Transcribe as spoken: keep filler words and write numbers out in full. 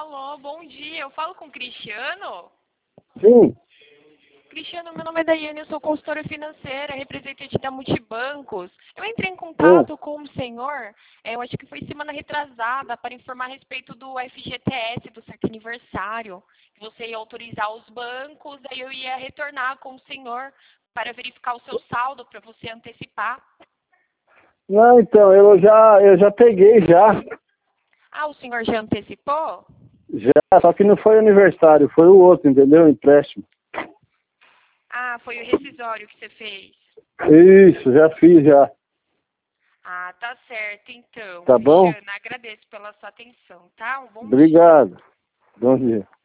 Alô, bom dia. Eu falo com o Cristiano? Sim. Cristiano, meu nome é Daiane, eu sou consultora financeira, representante da Multibancos. Eu entrei em Hum. contato com o senhor, é, eu acho que foi semana retrasada, para informar a respeito do F G T S, do certo aniversário. Você ia autorizar os bancos, aí eu ia retornar com o senhor para verificar o seu saldo, para você antecipar. Não, então, eu já, eu já peguei já. Ah, o senhor já antecipou? Já, só que não foi aniversário, foi o outro, entendeu? Empréstimo. Ah, foi o rescisório que você fez. Isso, já fiz já. Ah, tá certo, então. Tá bom? Cristiano, agradeço pela sua atenção, tá? Um bom dia. Obrigado. Bom dia.